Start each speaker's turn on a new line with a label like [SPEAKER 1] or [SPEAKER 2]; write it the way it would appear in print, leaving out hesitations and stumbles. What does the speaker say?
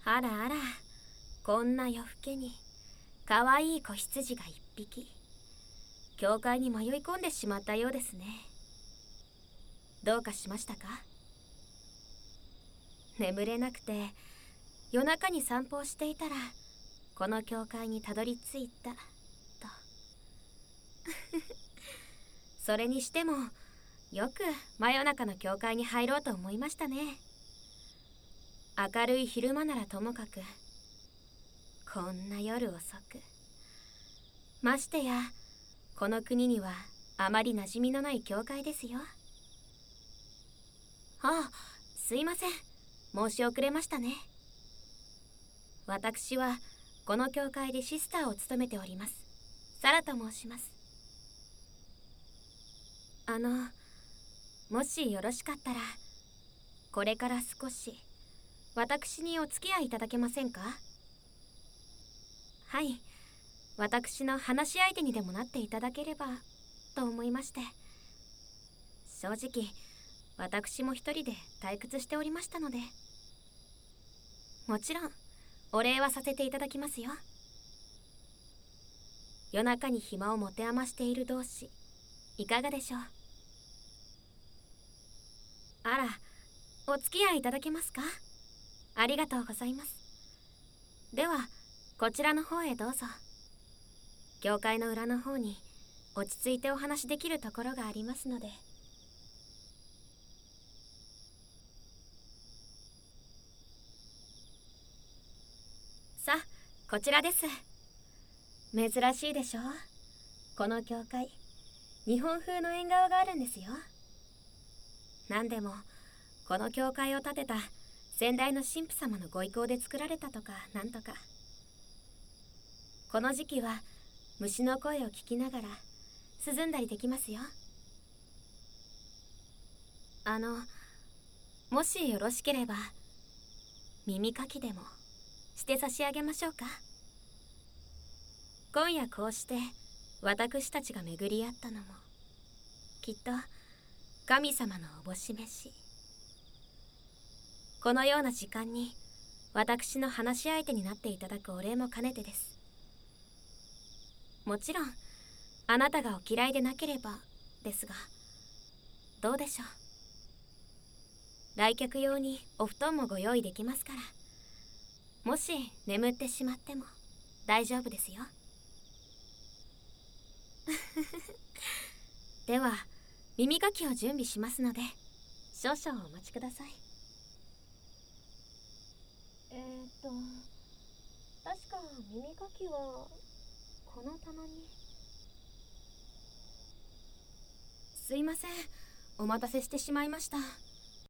[SPEAKER 1] あらあら、こんな夜更けにかわいい子羊が一匹、教会に迷い込んでしまったようですね。どうかしましたか？眠れなくて夜中に散歩をしていたらこの教会にたどり着いたと。それにしてもよく真夜中の教会に入ろうと思いましたね。明るい昼間ならともかく、こんな夜遅く、ましてやこの国にはあまり馴染みのない教会ですよ。あ、すいません、申し遅れましたね。私はこの教会でシスターを務めておりますサラと申します。もしよろしかったらこれから少し私にお付き合いいただけませんか？はい、私の話し相手にでもなっていただければと思いまして。正直私も一人で退屈しておりましたので。もちろんお礼はさせていただきますよ。夜中に暇を持て余している同士、いかがでしょう？あら、お付き合いいただけますか？ありがとうございます。ではこちらの方へどうぞ。教会の裏の方に落ち着いてお話しできるところがありますので。さあ、こちらです。珍しいでしょう。この教会、日本風の縁側があるんですよ。なんでもこの教会を建てた先代の神父様のご意向で作られたとかなんとか。この時期は虫の声を聞きながら涼んだりできますよ。もしよろしければ耳かきでもして差し上げましょうか。今夜こうして私たちが巡り合ったのもきっと神様のおぼし飯。このような時間に私の話し相手になっていただくお礼も兼ねてです。もちろんあなたがお嫌いでなければですが、どうでしょう。来客用にお布団もご用意できますから、もし眠ってしまっても大丈夫ですよ。では耳かきを準備しますので少々お待ちください。確か耳かきはこの棚に。すいません、お待たせしてしまいました。